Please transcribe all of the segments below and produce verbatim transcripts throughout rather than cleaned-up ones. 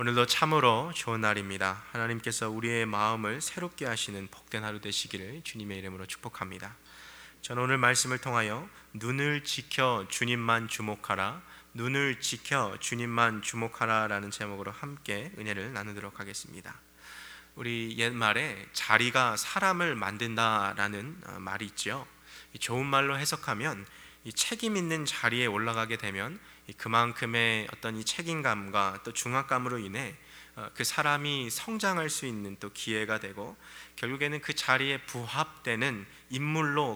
오늘도 참으로 좋은 날입니다. 하나님께서 우리의 마음을 새롭게 하시는 복된 하루 되시기를 주님의 이름으로 축복합니다. 저는 오늘 말씀을 통하여 눈을 지켜 주님만 주목하라, 눈을 지켜 주님만 주목하라 라는 제목으로 함께 은혜를 나누도록 하겠습니다. 우리 옛말에 자리가 사람을 만든다라는 말이 있죠. 좋은 말로 해석하면 이 책임 있는 자리에 올라가게 되면 그만큼의 어떤 이 책임감과 또 중압감으로 인해 그 사람이 성장할 수 있는 또 기회가 되고, 결국에는 그 자리에 부합되는 인물로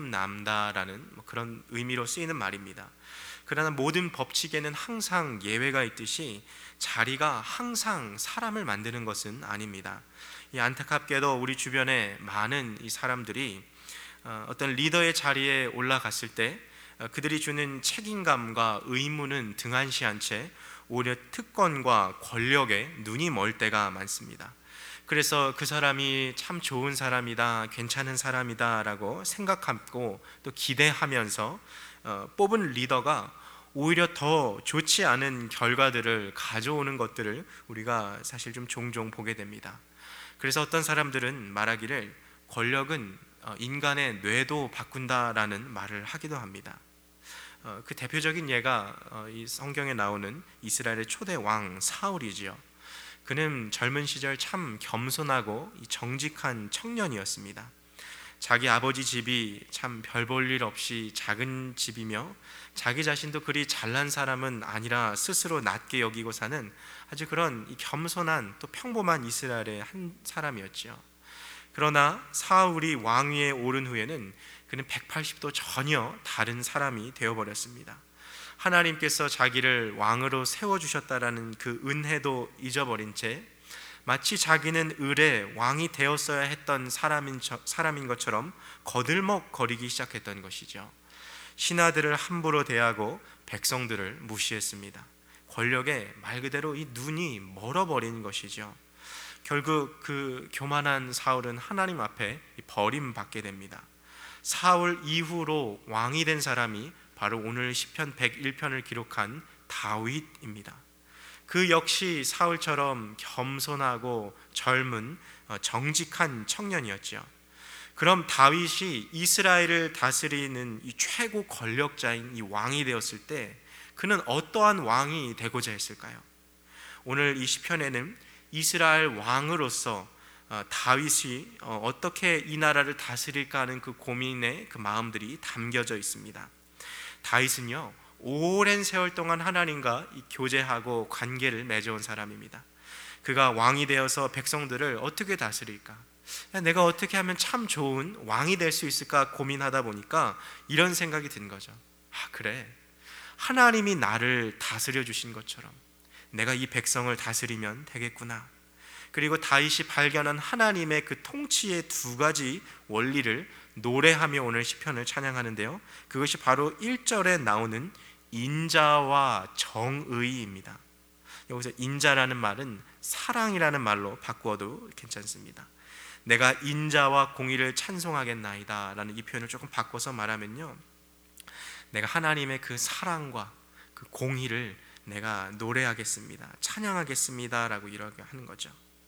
거듭남다라는 그런 의미로 쓰이는 말입니다. 그러나 모든 법칙에는 항상 예외가 있듯이 자리가 항상 사람을 만드는 것은 아닙니다. 이 안타깝게도 우리 주변에 많은 이 사람들이 어떤 리더의 자리에 올라갔을 때 그들이 주는 책임감과 의무는 등한시한 채 오히려 특권과 권력에 눈이 멀 때가 많습니다. 그래서 그 사람이 참 좋은 사람이다, 괜찮은 사람이다 라고 생각하고 또 기대하면서 어, 뽑은 리더가 오히려 더 좋지 않은 결과들을 가져오는 것들을 우리가 사실 좀 종종 보게 됩니다. 그래서 어떤 사람들은 말하기를 권력은 인간의 뇌도 바꾼다라는 말을 하기도 합니다. 어, 그 대표적인 예가 어, 이 성경에 나오는 이스라엘의 초대 왕 사울이지요. 그는 젊은 시절 참 겸손하고 정직한 청년이었습니다. 자기 아버지 집이 참 별 볼 일 없이 작은 집이며 자기 자신도 그리 잘난 사람은 아니라 스스로 낮게 여기고 사는 아주 그런 이 겸손한 또 평범한 이스라엘의 한 사람이었지요. 그러나 사울이 왕위에 오른 후에는 그는 백팔십 도 전혀 다른 사람이 되어버렸습니다. 하나님께서 자기를 왕으로 세워주셨다라는 그 은혜도 잊어버린 채 마치 자기는 을의 왕이 되었어야 했던 사람인, 사람인 것처럼 거들먹거리기 시작했던 것이죠. 신하들을 함부로 대하고 백성들을 무시했습니다. 권력에 말 그대로 이 눈이 멀어버린 것이죠. 결국 그 교만한 사울은 하나님 앞에 버림받게 됩니다. 사울 이후로 왕이 된 사람이 바로 오늘 시편 백일 편을 기록한 다윗입니다. 그 역시 사울처럼 겸손하고 젊은 정직한 청년이었죠. 그럼 다윗이 이스라엘을 다스리는 이 최고 권력자인 이 왕이 되었을 때 그는 어떠한 왕이 되고자 했을까요? 오늘 이 시편에는 이스라엘 왕으로서 다윗이 어떻게 이 나라를 다스릴까 하는 그 고민의 그 마음들이 담겨져 있습니다. 다윗은요, 오랜 세월 동안 하나님과 교제하고 관계를 맺어온 사람입니다. 그가 왕이 되어서 백성들을 어떻게 다스릴까? 내가 어떻게 하면 참 좋은 왕이 될 수 있을까 고민하다 보니까 이런 생각이 든 거죠. 아, 그래, 하나님이 나를 다스려 주신 것처럼 내가 이 백성을 다스리면 되겠구나. 그리고 다윗이 발견한 하나님의 그 통치의 두 가지 원리를 노래하며 오늘 시편을 찬양하는데요, 그것이 바로 일 절에 나오는 인자와 정의입니다. 여기서 인자라는 말은 사랑이라는 말로 바꾸어도 괜찮습니다. 내가 인자와 공의를 찬송하겠나이다 라는 이 표현을 조금 바꿔서 말하면요, 내가 하나님의 그 사랑과 그 공의를 내가 노래하겠습니다, 찬양하겠습니다 라고 이렇게 하는 거죠.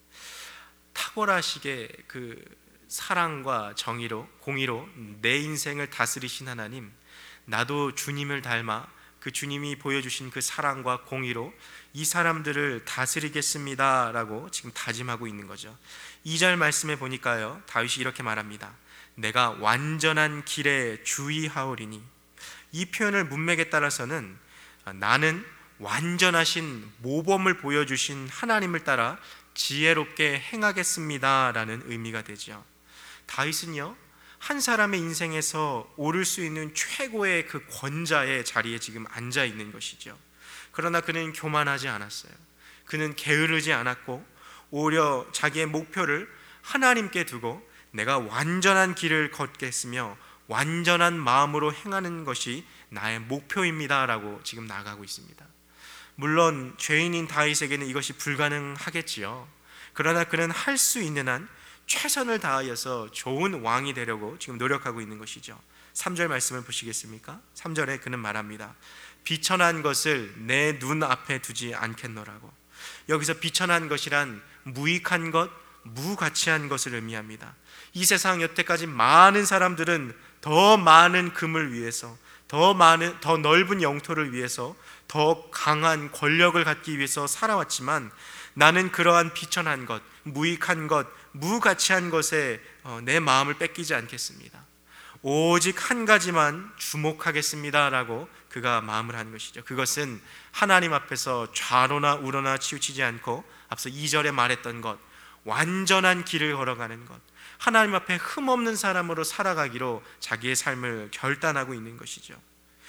탁월하시게 그 사랑과 정의로, 공의로 내 인생을 다스리신 하나님, 나도 주님을 닮아 그 주님이 보여주신 그 사랑과 공의로 이 사람들을 다스리겠습니다 라고 지금 다짐하고 있는 거죠. 이 절 말씀에 보니까요, 다윗이 이렇게 말합니다. 내가 완전한 길에 주의하오리니. 이 표현을 문맥에 따라서는 나는 완전하신 모범을 보여주신 하나님을 따라 지혜롭게 행하겠습니다 라는 의미가 되죠. 다윗은요, 한 사람의 인생에서 오를 수 있는 최고의 그 권자의 자리에 지금 앉아 있는 것이죠. 그러나 그는 교만하지 않았어요. 그는 게으르지 않았고 오히려 자기의 목표를 하나님께 두고 내가 완전한 길을 걷겠으며 완전한 마음으로 행하는 것이 나의 목표입니다 라고 지금 나아가고 있습니다. 물론 죄인인 다윗에게는 이것이 불가능하겠지요. 그러나 그는 할 수 있는 한 최선을 다하여서 좋은 왕이 되려고 지금 노력하고 있는 것이죠. 삼 절 말씀을 보시겠습니까? 삼 절에 그는 말합니다. 비천한 것을 내 눈앞에 두지 않겠노라고. 여기서 비천한 것이란 무익한 것, 무가치한 것을 의미합니다. 이 세상 여태까지 많은 사람들은 더 많은 금을 위해서, 더 많은, 더 넓은 영토를 위해서, 더 강한 권력을 갖기 위해서 살아왔지만 나는 그러한 비천한 것, 무익한 것, 무가치한 것에 내 마음을 뺏기지 않겠습니다. 오직 한 가지만 주목하겠습니다 라고 그가 마음을 한 것이죠. 그것은 하나님 앞에서 좌로나 우로나 치우치지 않고 앞서 이 절에 말했던 것, 완전한 길을 걸어가는 것, 하나님 앞에 흠없는 사람으로 살아가기로 자기의 삶을 결단하고 있는 것이죠.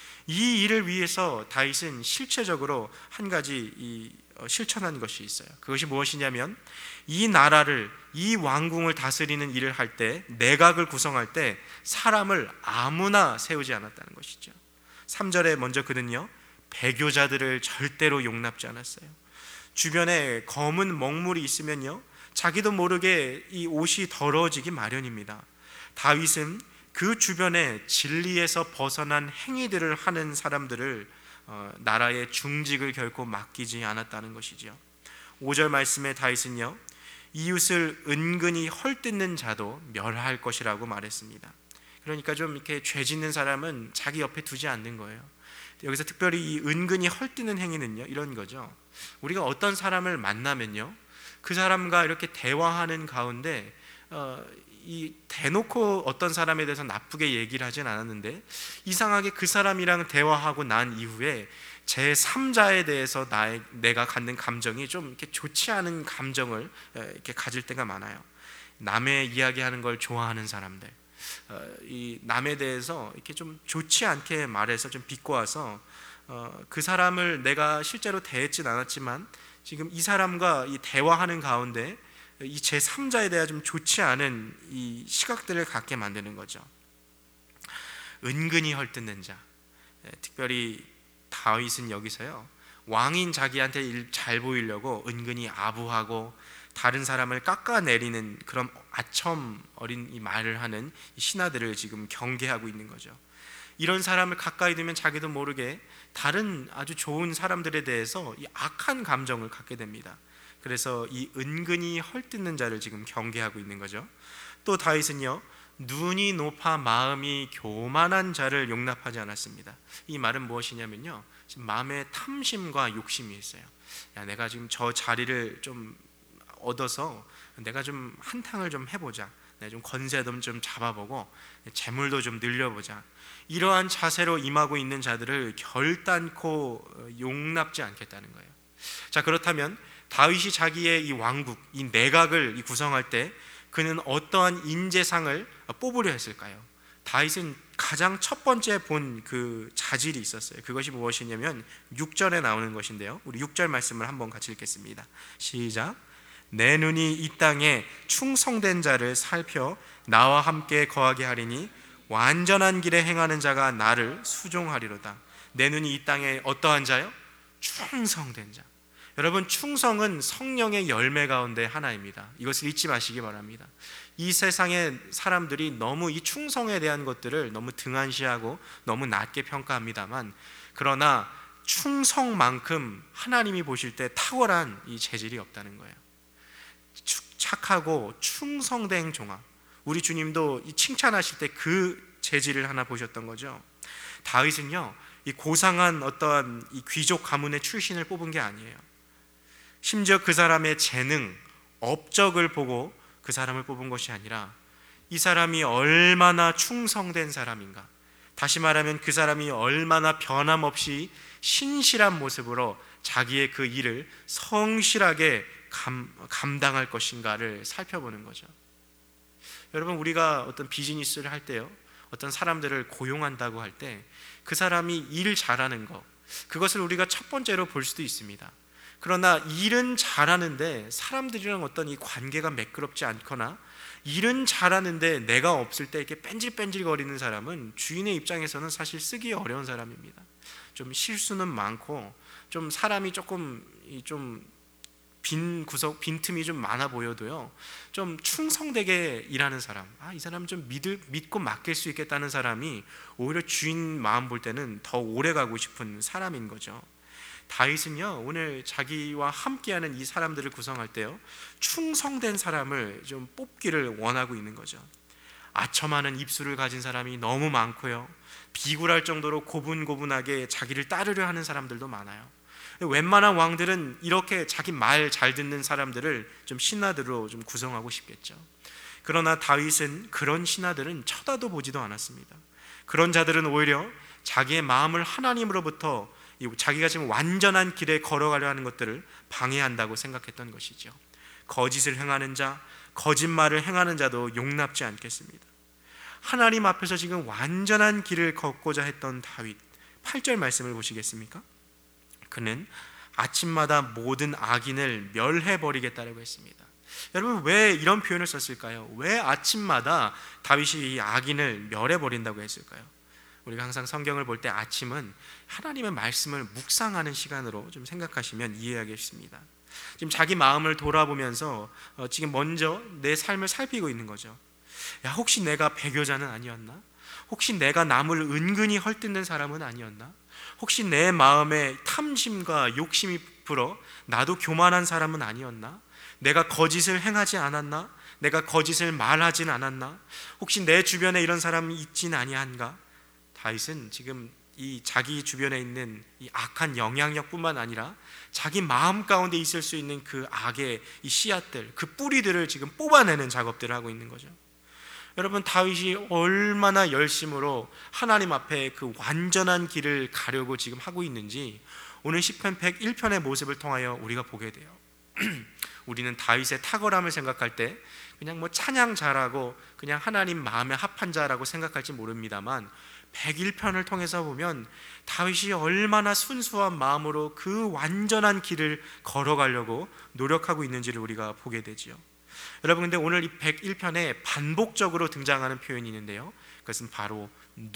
이 일을 위해서 다윗은 실체적으로 한 가지 이 실천한 것이 있어요. 그것이 무엇이냐면 이 나라를, 이 왕궁을 다스리는 일을 할 때, 내각을 구성할 때 사람을 아무나 세우지 않았다는 것이죠. 삼 절에 먼저 그는요, 배교자들을 절대로 용납지 않았어요. 주변에 검은 먹물이 있으면요, 자기도 모르게 이 옷이 더러워지기 마련입니다. 다윗은 그 주변에 진리에서 벗어난 행위들을 하는 사람들을 어, 나라의 중직을 결코 맡기지 않았다는 것이죠. 오 절 말씀에 다윗은요, 이웃을 은근히 헐뜯는 자도 멸할 것이라고 말했습니다. 그러니까 좀 이렇게 죄 짓는 사람은 자기 옆에 두지 않는 거예요. 여기서 특별히 이 은근히 헐뜯는 행위는요, 이런 거죠. 우리가 어떤 사람을 만나면요, 그 사람과 이렇게 대화하는 가운데 어, 이 대놓고 어떤 사람에 대해서 나쁘게 얘기를 하진 않았는데 이상하게 그 사람이랑 대화하고 난 이후에 제삼자에 대해서 나의, 내가 갖는 감정이 좀 이렇게 좋지 않은 감정을 이렇게 가질 때가 많아요. 남의 이야기하는 걸 좋아하는 사람들, 어, 이 남에 대해서 이렇게 좀 좋지 않게 말해서 좀 비꼬아서 어, 그 사람을 내가 실제로 대했진 않았지만 지금 이 사람과 이 대화하는 가운데 이 제삼자에 대해 좀 좋지 않은 이 시각들을 갖게 만드는 거죠. 은근히 헐뜯는 자, 특별히 다윗은 여기서요, 왕인 자기한테 일 잘 보이려고 은근히 아부하고 다른 사람을 깎아내리는 그런 아첨 어린 이 말을 하는 이 신하들을 지금 경계하고 있는 거죠. 이런 사람을 가까이 두면 자기도 모르게 다른 아주 좋은 사람들에 대해서 이 악한 감정을 갖게 됩니다. 그래서 이 은근히 헐뜯는 자를 지금 경계하고 있는 거죠. 또 다윗은요, 눈이 높아 마음이 교만한 자를 용납하지 않았습니다. 이 말은 무엇이냐면요, 지금 마음에 탐심과 욕심이 있어요. 야, 내가 지금 저 자리를 좀 얻어서 내가 좀 한탕을 좀 해보자, 내가 좀 권세도 좀 잡아보고 재물도 좀 늘려보자, 이러한 자세로 임하고 있는 자들을 결단코 용납지 않겠다는 거예요. 자, 그렇다면 다윗이 자기의 이 왕국, 이 내각을 구성할 때 그는 어떠한 인재상을 뽑으려 했을까요? 다윗은 가장 첫 번째 본 그 자질이 있었어요. 그것이 무엇이냐면 육 절에 나오는 것인데요, 우리 육 절 말씀을 한번 같이 읽겠습니다. 시작. 내 눈이 이 땅에 충성된 자를 살펴 나와 함께 거하게 하리니 완전한 길에 행하는 자가 나를 수종하리로다. 내 눈이 이 땅에 어떠한 자요? 충성된 자. 여러분, 충성은 성령의 열매 가운데 하나입니다. 이것을 잊지 마시기 바랍니다. 이 세상의 사람들이 너무 이 충성에 대한 것들을 너무 등한시하고 너무 낮게 평가합니다만, 그러나 충성만큼 하나님이 보실 때 탁월한 이 재질이 없다는 거예요. 착하고 충성된 종아, 우리 주님도 이 칭찬하실 때 그 재질을 하나 보셨던 거죠. 다윗은요, 이 고상한 어떠한 이 귀족 가문의 출신을 뽑은 게 아니에요. 심지어 그 사람의 재능, 업적을 보고 그 사람을 뽑은 것이 아니라 이 사람이 얼마나 충성된 사람인가, 다시 말하면 그 사람이 얼마나 변함없이 신실한 모습으로 자기의 그 일을 성실하게 감, 감당할 것인가를 살펴보는 거죠. 여러분, 우리가 어떤 비즈니스를 할 때요, 어떤 사람들을 고용한다고 할 때 그 사람이 일 잘하는 것, 그것을 우리가 첫 번째로 볼 수도 있습니다. 그러나 일은 잘하는데 사람들이랑 어떤 이 관계가 매끄럽지 않거나 일은 잘하는데 내가 없을 때 이렇게 뺀질뺀질거리는 사람은 주인의 입장에서는 사실 쓰기 어려운 사람입니다. 좀 실수는 많고 좀 사람이 조금 좀 빈 구석, 빈틈이 좀 많아 보여도요, 좀 충성되게 일하는 사람, 아, 이 사람 좀 믿을, 믿고 맡길 수 있겠다는 사람이 오히려 주인 마음 볼 때는 더 오래 가고 싶은 사람인 거죠. 다윗은요 오늘 자기와 함께하는 이 사람들을 구성할 때요 충성된 사람을 좀 뽑기를 원하고 있는 거죠. 아첨하는 입술을 가진 사람이 너무 많고요, 비굴할 정도로 고분고분하게 자기를 따르려 하는 사람들도 많아요. 웬만한 왕들은 이렇게 자기 말 잘 듣는 사람들을 좀 신하들로 좀 구성하고 싶겠죠. 그러나 다윗은 그런 신하들은 쳐다도 보지도 않았습니다. 그런 자들은 오히려 자기의 마음을 하나님으로부터 자기가 지금 완전한 길에 걸어가려 하는 것들을 방해한다고 생각했던 것이죠. 거짓을 행하는 자, 거짓말을 행하는 자도 용납지 않겠습니다. 하나님 앞에서 지금 완전한 길을 걷고자 했던 다윗, 팔 절 말씀을 보시겠습니까? 그는 아침마다 모든 악인을 멸해버리겠다라고 했습니다. 여러분, 왜 이런 표현을 썼을까요? 왜 아침마다 다윗이 이 악인을 멸해버린다고 했을까요? 우리가 항상 성경을 볼 때 아침은 하나님의 말씀을 묵상하는 시간으로 좀 생각하시면 이해하겠습니다. 지금 자기 마음을 돌아보면서 어, 지금 먼저 내 삶을 살피고 있는 거죠. 야, 혹시 내가 배교자는 아니었나? 혹시 내가 남을 은근히 헐뜯는 사람은 아니었나? 혹시 내 마음에 탐심과 욕심이 불어 나도 교만한 사람은 아니었나? 내가 거짓을 행하지 않았나? 내가 거짓을 말하진 않았나? 혹시 내 주변에 이런 사람이 있진 아니한가? 다윗은 지금 이 자기 주변에 있는 이 악한 영향력뿐만 아니라 자기 마음 가운데 있을 수 있는 그 악의 이 씨앗들, 그 뿌리들을 지금 뽑아내는 작업들을 하고 있는 거죠. 여러분, 다윗이 얼마나 열심으로 하나님 앞에 그 완전한 길을 가려고 지금 하고 있는지 오늘 시편 백일 편의 모습을 통하여 우리가 보게 돼요. 우리는 다윗의 탁월함을 생각할 때 그냥 뭐 찬양 잘하고 그냥 하나님 마음에 합한 자라고 생각할지 모릅니다만, 백일 편을 통해서 보면 다윗이 얼마나 순수한 마음으로 그 완전한 길을 걸어가려고 노력하고 있는지를 우리가 보게 되지요. 여러분, 근데 오늘 이 백일 편에 반복적으로 등장하는 표현이 있는데요, 그것은 바로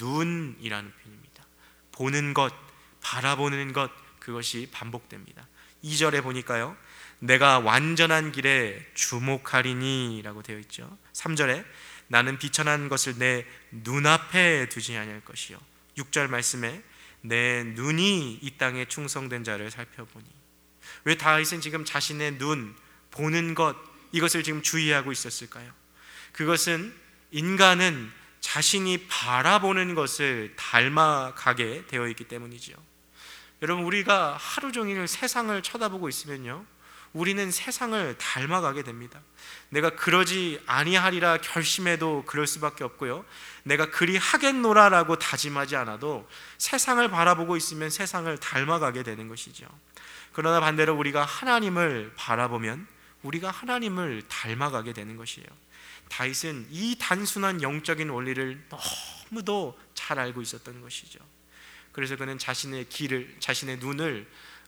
눈이라는 표현입니다. 보는 것, 바라보는 것, 그것이 반복됩니다. 이 절에 보니까요, 내가 완전한 길에 주목하리니 라고 되어 있죠. 삼 절에 나는 비천한 것을 내 눈앞에 두지 아니할 것이요. 육 절 말씀에 내 눈이 이 땅에 충성된 자를 살펴보니. 왜 다윗은 지금 자신의 눈, 보는 것, 이것을 지금 주의하고 있었을까요? 그것은 인간은 자신이 바라보는 것을 닮아가게 되어 있기 때문이죠. 여러분, 우리가 하루 종일 세상을 쳐다보고 있으면요, 우리는 세상을 닮아가게 됩니다. 내가 그러지 아니하리라 결심해도 그럴 수밖에 없고요, 내가 그리 하겠노라라고 다짐하지 않아도 세상을 바라보고 있으면 세상을 닮아가게 되는 것이죠. 그러나 반대로 우리가 하나님을 바라보면 우리가 하나님을 닮아가게 되는 것이에요. 다윗은 이 단순한 영적인 원리를 너무도 잘 알고 있었던 것이죠. 그래서 그는 자신의 길을, 자신의 눈을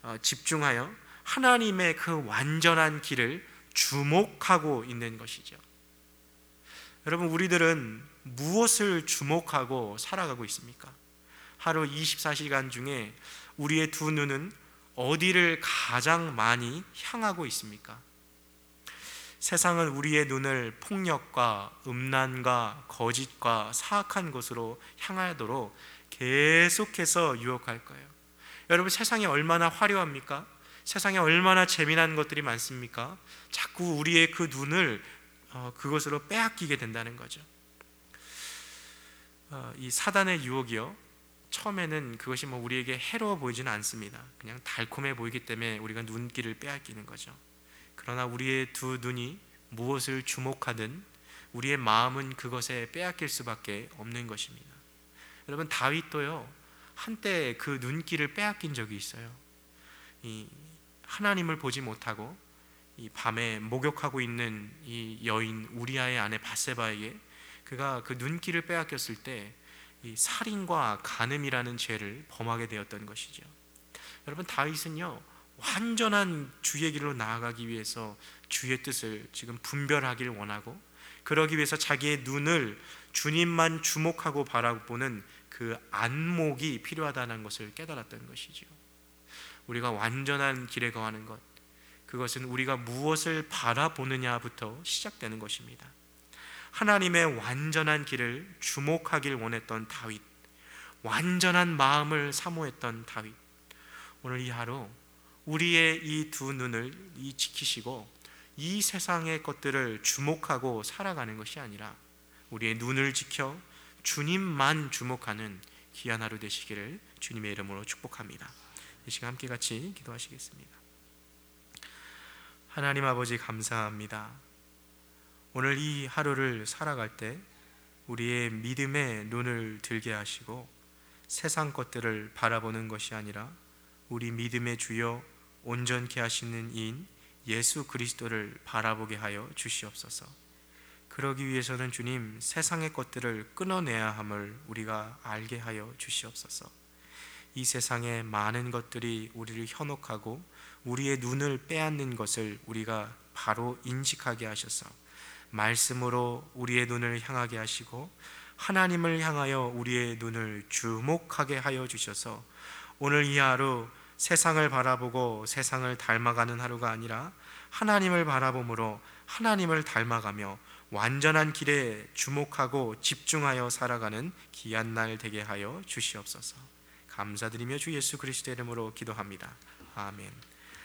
집중하여 하나님의 그 완전한 길을 주목하고 있는 것이죠. 여러분, 우리들은 무엇을 주목하고 살아가고 있습니까? 하루 이십사 시간 중에 우리의 두 눈은 어디를 가장 많이 향하고 있습니까? 세상은 우리의 눈을 폭력과 음란과 거짓과 사악한 곳으로 향하도록 계속해서 유혹할 거예요. 여러분, 세상이 얼마나 화려합니까? 세상에 얼마나 재미난 것들이 많습니까? 자꾸 우리의 그 눈을 어, 그것으로 빼앗기게 된다는 거죠. 어, 이 사단의 유혹이요, 처음에는 그것이 뭐 우리에게 해로워 보이지는 않습니다. 그냥 달콤해 보이기 때문에 우리가 눈길을 빼앗기는 거죠. 그러나 우리의 두 눈이 무엇을 주목하든 우리의 마음은 그것에 빼앗길 수밖에 없는 것입니다. 여러분, 다윗도요, 한때 그 눈길을 빼앗긴 적이 있어요. 이 하나님을 보지 못하고 이 밤에 목욕하고 있는 이 여인 우리아의 아내 밧세바에게 그가 그 눈길을 빼앗겼을 때 이 살인과 간음이라는 죄를 범하게 되었던 것이죠. 여러분, 다윗은요, 완전한 주의 길로 나아가기 위해서 주의 뜻을 지금 분별하길 원하고, 그러기 위해서 자기의 눈을 주님만 주목하고 바라보는 그 안목이 필요하다는 것을 깨달았던 것이죠. 우리가 완전한 길에 거하는 것, 그것은 우리가 무엇을 바라보느냐부터 시작되는 것입니다. 하나님의 완전한 길을 주목하길 원했던 다윗, 완전한 마음을 사모했던 다윗, 오늘 이 하루 우리의 이 두 눈을 이 지키시고 이 세상의 것들을 주목하고 살아가는 것이 아니라 우리의 눈을 지켜 주님만 주목하는 귀한 하루 되시기를 주님의 이름으로 축복합니다. 이 시간 함께 같이 기도하시겠습니다. 하나님 아버지, 감사합니다. 오늘 이 하루를 살아갈 때 우리의 믿음의 눈을 들게 하시고 세상 것들을 바라보는 것이 아니라 우리 믿음의 주여 온전케 하시는 이인 예수 그리스도를 바라보게 하여 주시옵소서. 그러기 위해서는 주님, 세상의 것들을 끊어내야 함을 우리가 알게 하여 주시옵소서. 이 세상의 많은 것들이 우리를 현혹하고 우리의 눈을 빼앗는 것을 우리가 바로 인식하게 하셔서 말씀으로 우리의 눈을 향하게 하시고 하나님을 향하여 우리의 눈을 주목하게 하여 주셔서 오늘 이 하루 세상을 바라보고 세상을 닮아가는 하루가 아니라 하나님을 바라봄으로 하나님을 닮아가며 완전한 길에 주목하고 집중하여 살아가는 귀한 날 되게 하여 주시옵소서. 감사드리며 주 예수 그리스도의 이름으로 기도합니다. 아멘.